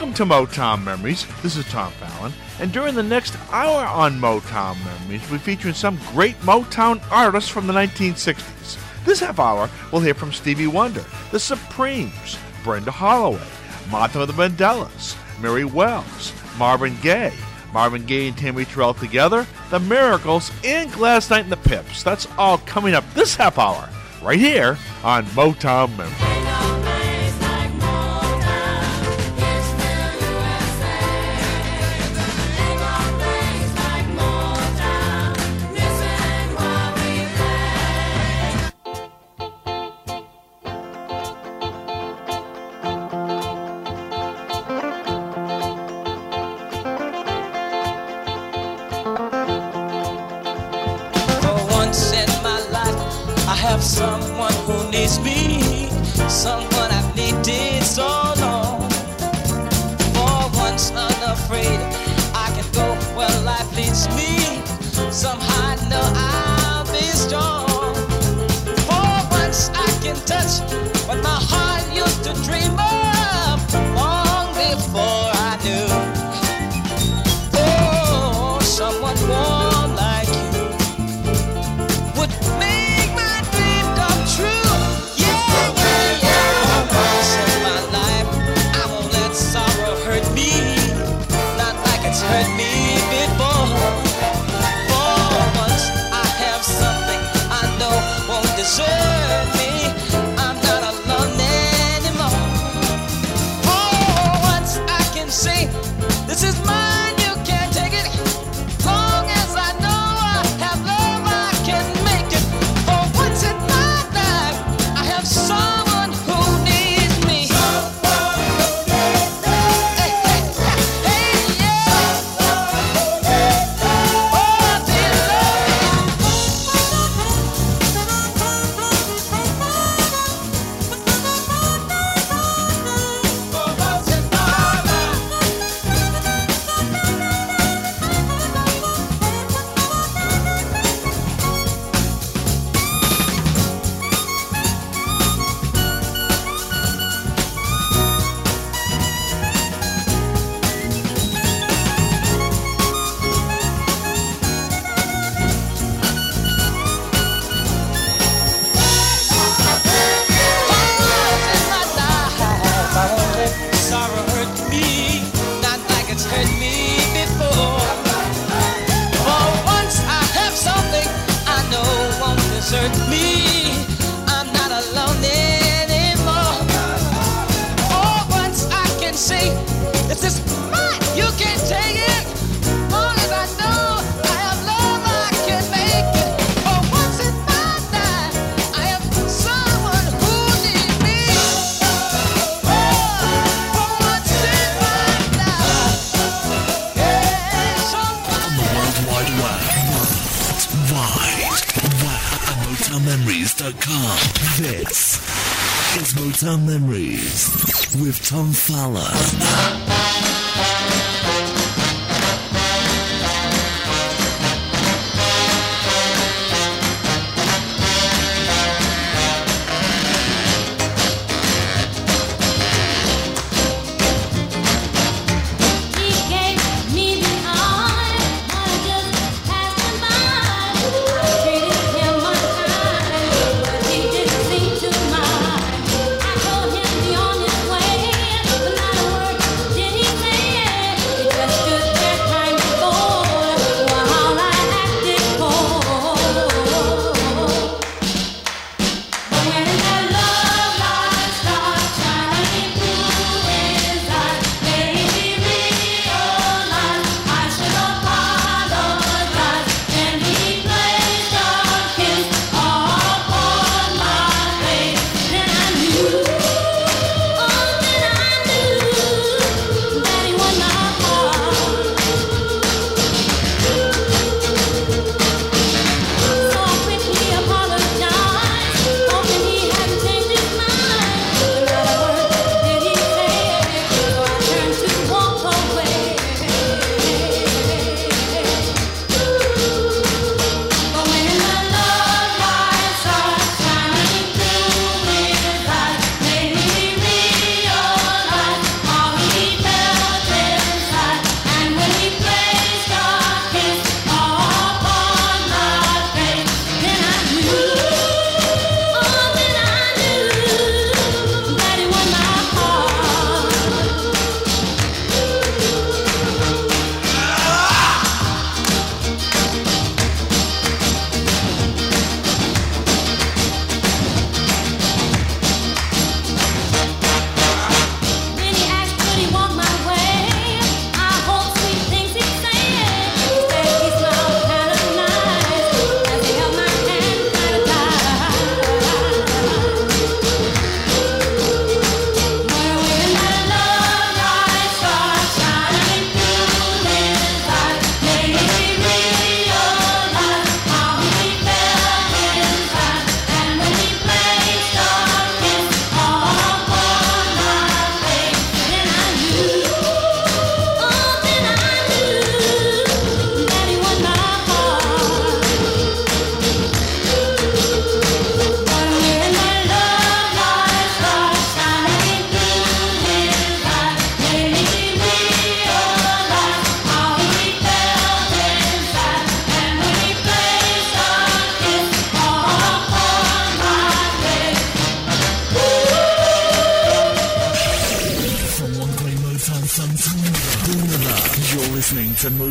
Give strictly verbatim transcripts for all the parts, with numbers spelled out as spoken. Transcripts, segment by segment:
Welcome to Motown Memories. This is Tom Fallon, and during the next hour on Motown Memories, we're featuring some great Motown artists from the nineteen sixties. This half hour, we'll hear from Stevie Wonder, The Supremes, Brenda Holloway, Martha of the Vandellas, Mary Wells, Marvin Gaye, Marvin Gaye and Tammy Terrell Together, The Miracles, and Gladys Knight and the Pips. That's all coming up this half hour, right here on Motown Memories. Someone who needs me, someone I've needed so long. For once unafraid, I can go where life leads me. Somehow I know I'll be strong. For once I can touch what my heart used to dream of long before I knew. Oh, someone warm like you would make hurt me before. For once I have something I know won't desert me. I'm not alone anymore. For once I can say, this is mine, you can't take it. Long as I know I have love, I can make it. For once in my life, I have someone who needs me. This is Motown Memories with Tom Fallon. Did he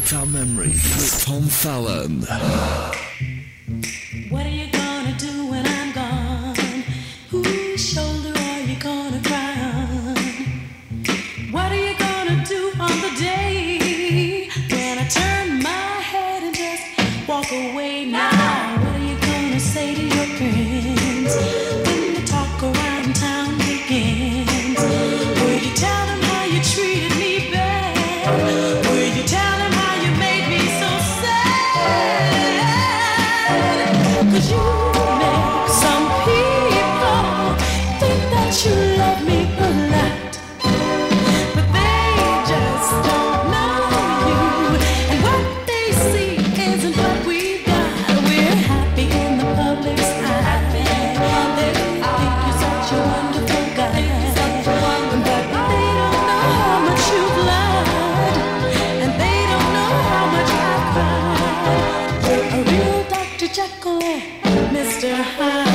Motown Memories with Tom Fallon. What are you gonna do when I'm gone? Whose shoulder are you gonna cry on? What are you gonna do on the day when I turn my head and just walk away now? What are you gonna say to your friends when the talk around town begins? Will you tell them how you treated me bad? Will you tell them how you made me so sad? 'Cause you make some people think that you love me a lot, but they just don't know you, and what they see isn't what we've got. We're happy in the public's eye. They think you're such a wonderful guy, but they don't know how much you've lied, and they don't know how much I've cried. You're a real Doctor Jekyll and Mister Hyde.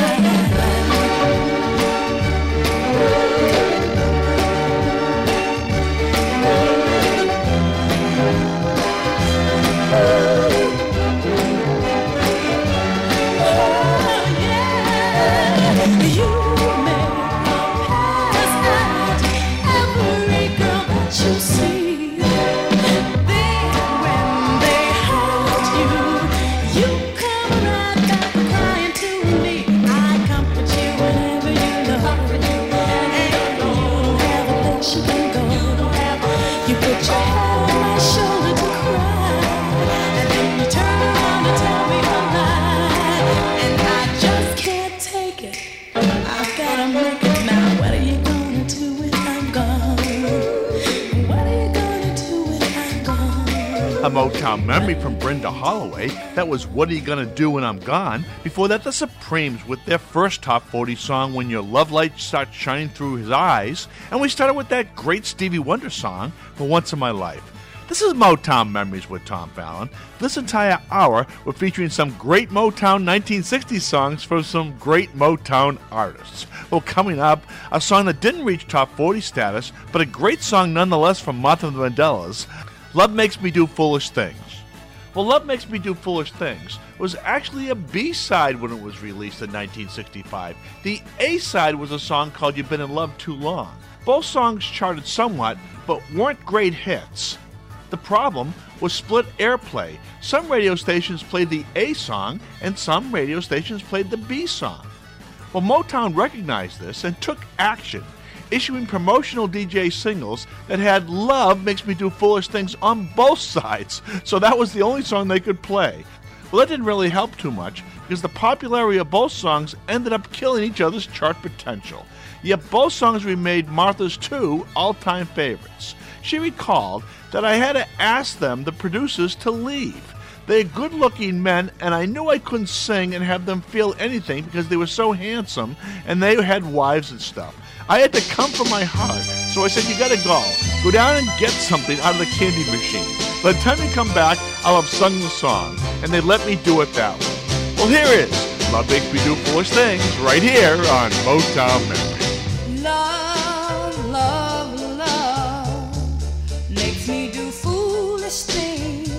A Motown memory from Brenda Holloway. That was What Are You Gonna Do When I'm Gone? Before that, the Supremes with their first top forty song, When Your Love Light Starts Shining Through His Eyes. And we started with that great Stevie Wonder song, For Once in My Life. This is Motown Memories with Tom Fallon. This entire hour, we're featuring some great Motown nineteen sixties songs from some great Motown artists. Well, coming up, a song that didn't reach top forty status, but a great song nonetheless from Martha and the Vandellas, Love Makes Me Do Foolish Things. Well, Love Makes Me Do Foolish Things was actually a B-side when it was released in nineteen sixty-five. The A-side was a song called You've Been in Love Too Long. Both songs charted somewhat, but weren't great hits. The problem was split airplay. Some radio stations played the A song, and some radio stations played the B song. Well, Motown recognized this and took action, issuing promotional D J singles that had Love Makes Me Do Foolish Things on both sides, so that was the only song they could play. Well, that didn't really help too much, because the popularity of both songs ended up killing each other's chart potential. Yet both songs remained Martha's two all-time favorites. She recalled that I had to ask them, the producers, to leave. They're good-looking men, and I knew I couldn't sing and have them feel anything because they were so handsome, and they had wives and stuff. I had to come from my heart, so I said, you gotta go. Go down and get something out of the candy machine. By the time you come back, I'll have sung the song, and they let me do it that way. Well, here is Love Makes Me Do Foolish Things, right here on Motown Memories. Love, love, love makes me do foolish things.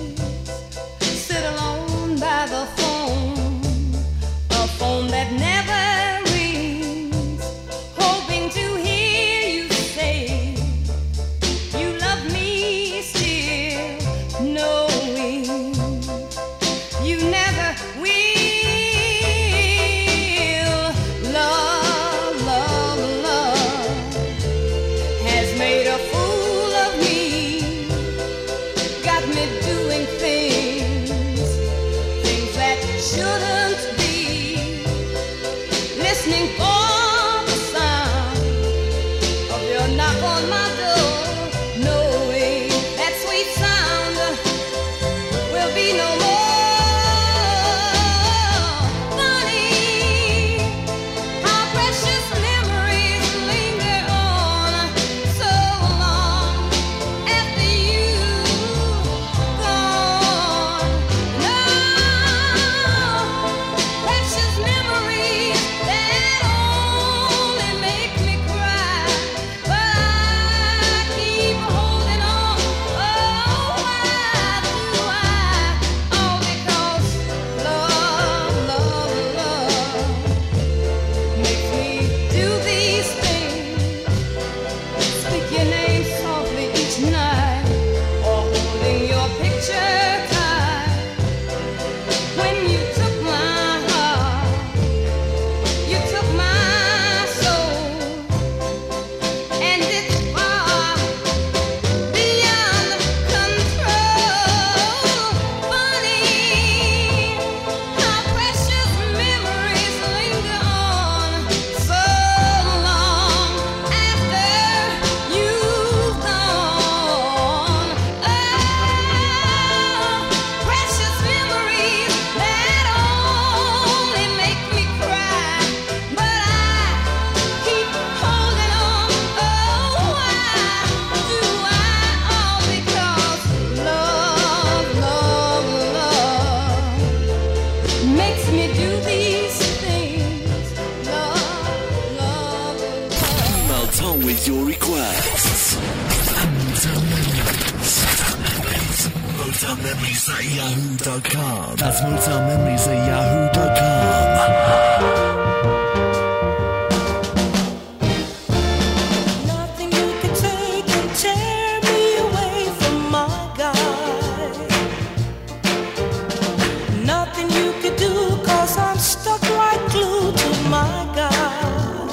Sit alone by the phone, a phone that never rings, hoping to hear you say you love me still, knowing you never will. Love, love, love has made a fool of me, got me doing things, things that shouldn't be, listening for the sound of your knock on my door, knowing that sweet sound will be no more. Funny how precious memories linger on so long after you've gone. No, precious memories that makes me do these things. Love, love, love. Email Tom with your requests. Motown Memories. Motown Memories at yahoo dot com. That's Motown Memories at yahoo dot com. Nothing you can take can tear me away from my guy. Nothing you could do, cause I'm stuck like glue to my guy.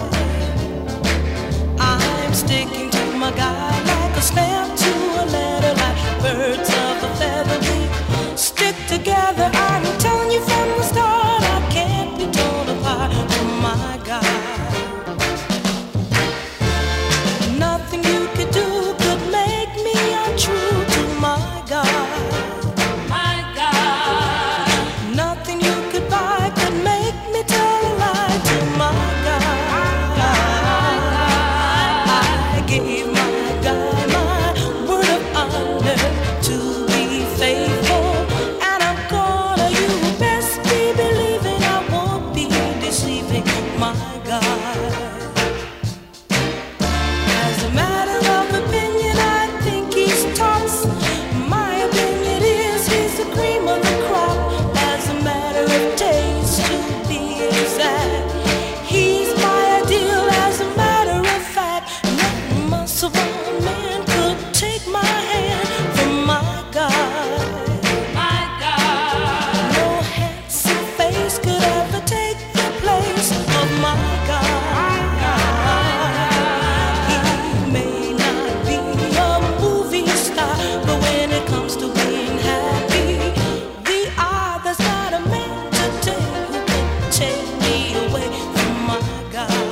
I'm sticking to my guy like a stamp to a letter, like birds of a feather. We stick together, I'm telling you from the start, I can't be torn apart from my guy. Nothing you could do could make me untrue to my God. My God. Nothing you could buy could make me tell a lie to my God. I gave my guy my word of honor to be faithful, and I'm gonna, you best be believing I won't be deceiving my God. As a matter of opinion, I think he's tops. My opinion is he's the cream of the crop. As a matter of taste, to be exact, he's my ideal. As a matter of fact, no muscle one man could take my hand from my God. My God. No handsome face could ever take the place of my God. He may not be a movie star, but when it comes to being happy, the other's not a man to take who can take me away from my God.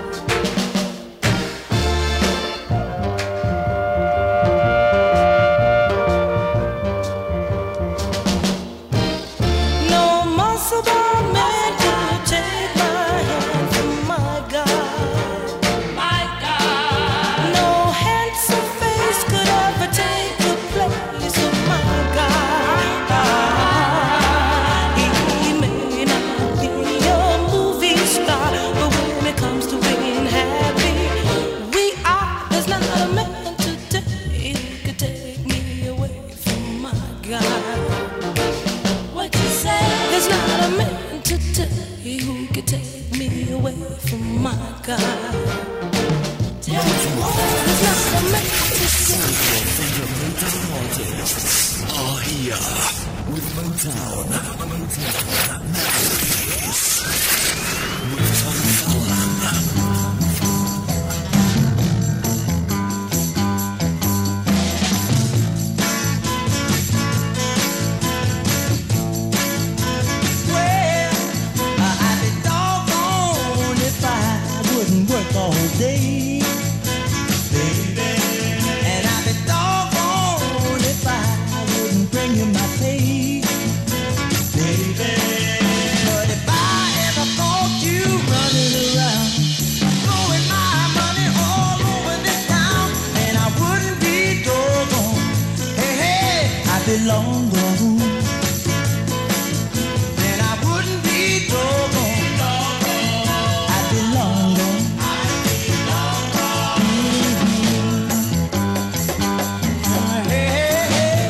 No muscle bound man could take my hand from my God. My God. No handsome face could ever take the place of my God. He may not be a movie star, but when it comes to being happy, we are. There's not a man today who could take me away from my God. What you say? There's not a man today who could take me away from my God. Tell me, there's not a man today. Are here with Motown. Motown Memories. With Tom Fallon. Well, I'd be doggone if I wouldn't work all day, baby. And I'd be doggone if I wouldn't bring you my pay, baby. But if I ever caught you running around, throwing my money all over this town, and I wouldn't be doggone, hey, hey, I'd be long gone. Then I wouldn't be doggone, I'd be long gone. Mhm. Hey, hey, hey.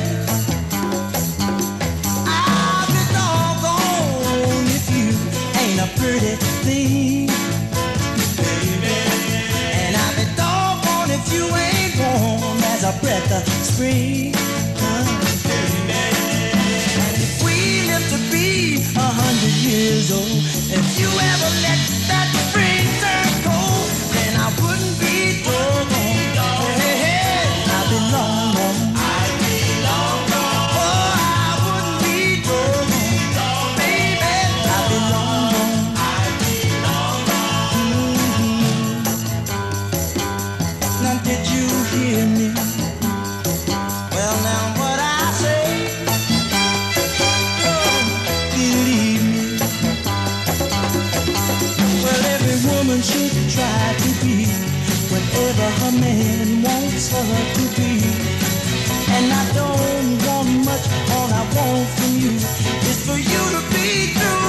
I'd be doggone if you ain't a pretty thing, baby. And I'd be doggone if you ain't warm as a breath of spring, huh, baby. And if we live to be a hundred years old, if you ever let that spring turn cold, then I wouldn't be doggone. Hey, hey, I'd be long gone. I'd be long gone. Oh, I wouldn't be doggone, baby. I'd be long gone. I'd be long gone. Mhm. Now did you hear me? Well, now what I say, oh, believe me. Well, every woman should try to be whatever her man wants her to be. And I don't want much, all I want from you is for you to be true.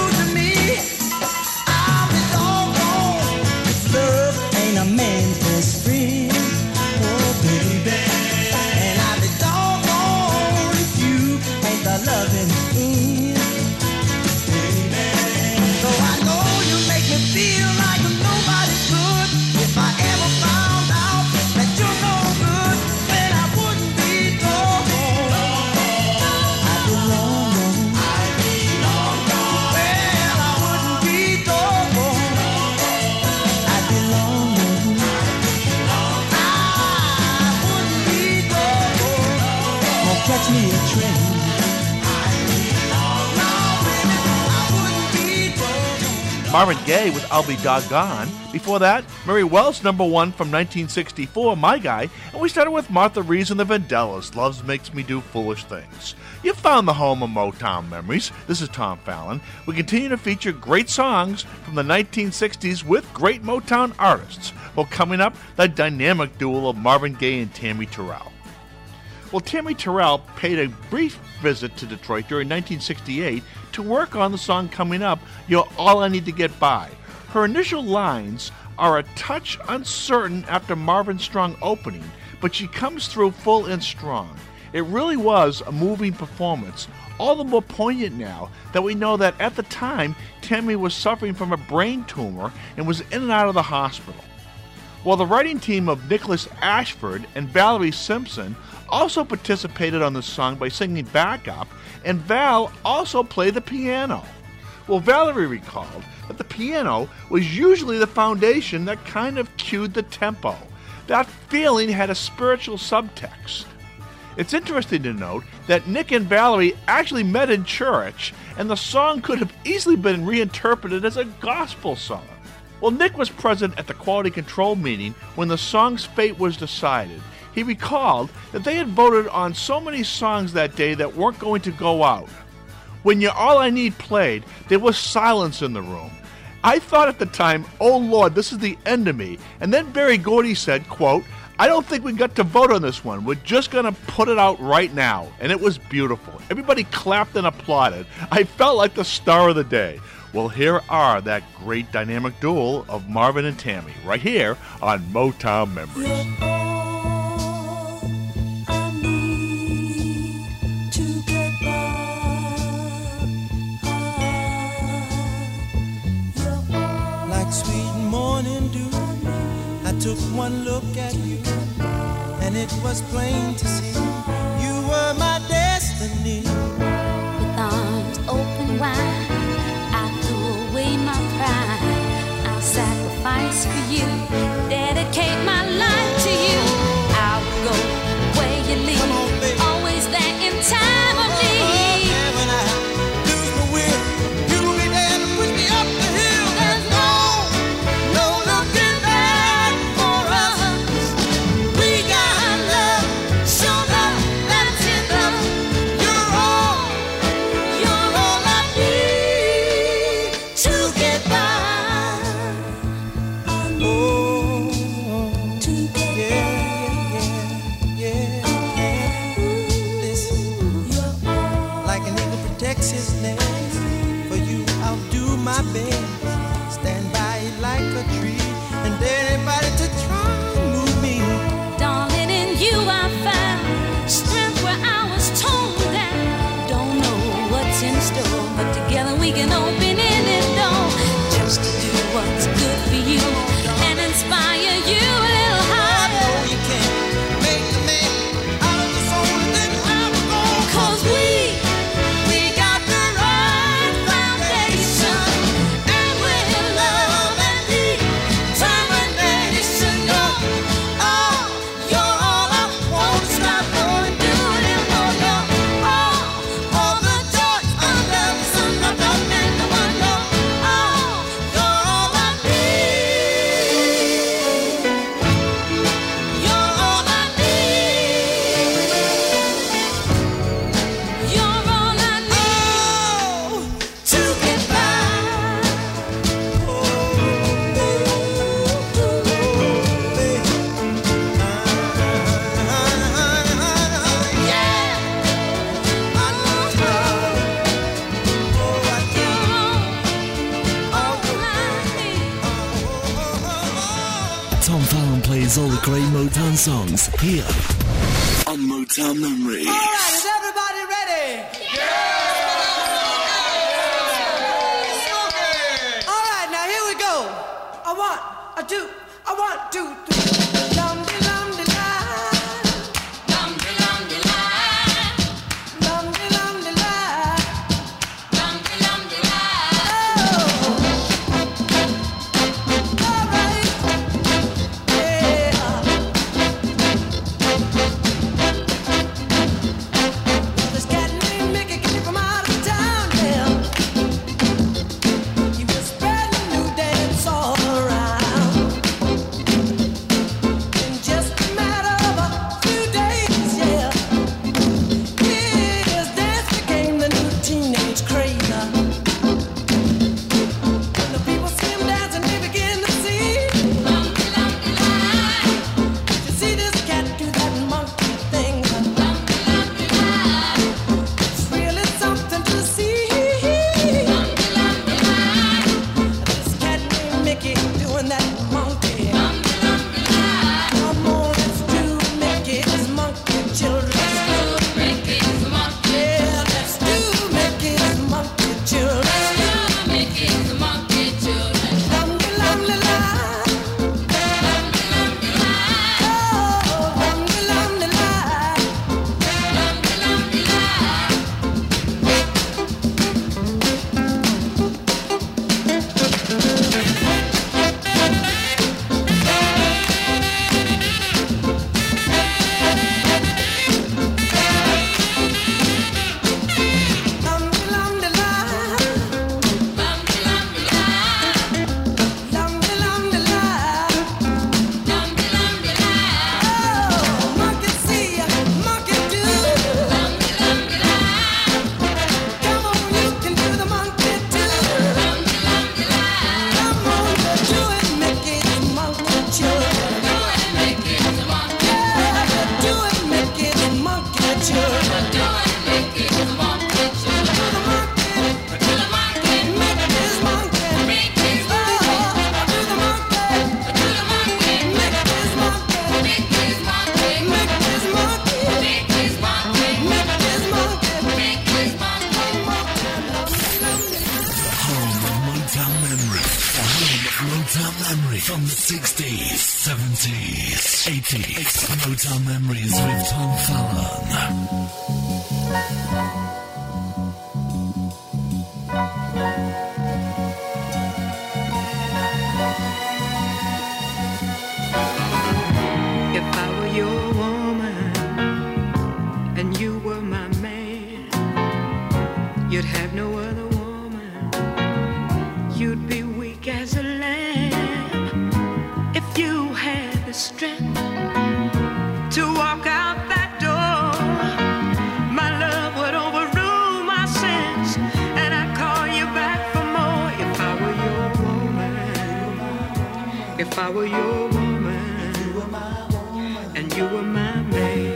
Marvin Gaye with I'll Be Doggone. Before that, Mary Wells, number one from nineteen sixty-four, My Guy. And we started with Martha Reeves and the Vandellas, Love Makes Me Do Foolish Things. You found the home of Motown memories. This is Tom Fallon. We continue to feature great songs from the nineteen sixties with great Motown artists. Well, coming up, the dynamic duo of Marvin Gaye and Tammy Terrell. Well, Tammy Terrell paid a brief visit to Detroit during nineteen sixty-eight to work on the song coming up, You're All I Need to Get By. Her initial lines are a touch uncertain after Marvin's strong opening, but she comes through full and strong. It really was a moving performance, all the more poignant now that we know that at the time, Tammy was suffering from a brain tumor and was in and out of the hospital. Well, the writing team of Nicholas Ashford and Valerie Simpson also participated on the song by singing backup, and Val also played the piano. Well, Valerie recalled that the piano was usually the foundation that kind of cued the tempo. That feeling had a spiritual subtext. It's interesting to note that Nick and Valerie actually met in church, and the song could have easily been reinterpreted as a gospel song. Well, Nick was present at the quality control meeting when the song's fate was decided. He recalled that they had voted on so many songs that day that weren't going to go out. When You're All I Need played, there was silence in the room. I thought at the time, oh Lord, this is the end of me. And then Barry Gordy said, quote, I don't think we got to vote on this one. We're just going to put it out right now. And it was beautiful. Everybody clapped and applauded. I felt like the star of the day. Well, here are that great dynamic duo of Marvin and Tammy right here on Motown Memories. Sweet morning dew, I took one look at you, and it was plain to see you were my destiny. With arms open wide, I threw away my pride. I'll sacrifice for you, dedicate my life to you. I will go where you lead, Come on, baby. Always there in time of need. And when I lose my will, you'll be there to push me up the hill. There's no No looking back for us. We got love, so love that's enough. You're all, you're all I need to get by. Oh, to get yeah, yeah, yeah, yeah. Listen, like an eagle protects his nest, for you I'll do my best. Stand by like a tree, and anybody to try and move me. Darling, in you I found strength where I was torn down. Don't know what's in store, but together we can open any door. Just to do what's good for you and inspire you a little I higher. know you can't make a man out of the soul, then I'm gonna Cause we, we got the right foundation, and with love and determination, oh, oh, you're all I want. Stop going doing it for you. Oh, all the joys of love is wrapped up in the one love. Oh, you're all I need. You're all I need. You're all I need to get by. Yeah, I love you. Oh, I do. All I need. Tom Fallon plays all the great Motown songs here on Motown Memories. All right, is everybody ready? All right, now here we go. I want, I do, I want, two, three. Lum-de, lum-de-la. Lum-de, lum-de-la. Oh. All right. Yeah. This cat named Mickey came from out of town, yeah. He was spreading Motown Memory, the home of Motown Memory from the sixties, seventies, eighties. Motown Memories with Tom Fallon. If I were your woman and you were my man, you'd have no other woman. You'd be weak as a lamb. If you had the strength to walk out that door, my love would overrule my sense, and I'd call you back for more. If I were your woman, if I were your woman, and you were my man.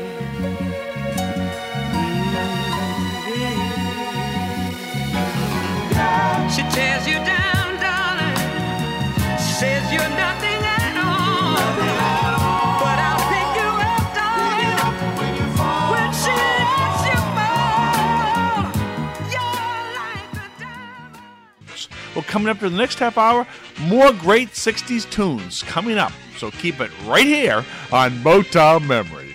Mm-hmm. She tears you down, darling. Says you're nothing at all. But I'll pick you up, darling, when she lets you fall. You're like a diamond. Well, coming up to the next half hour, more great sixties tunes coming up. So keep it right here on Motown Memories.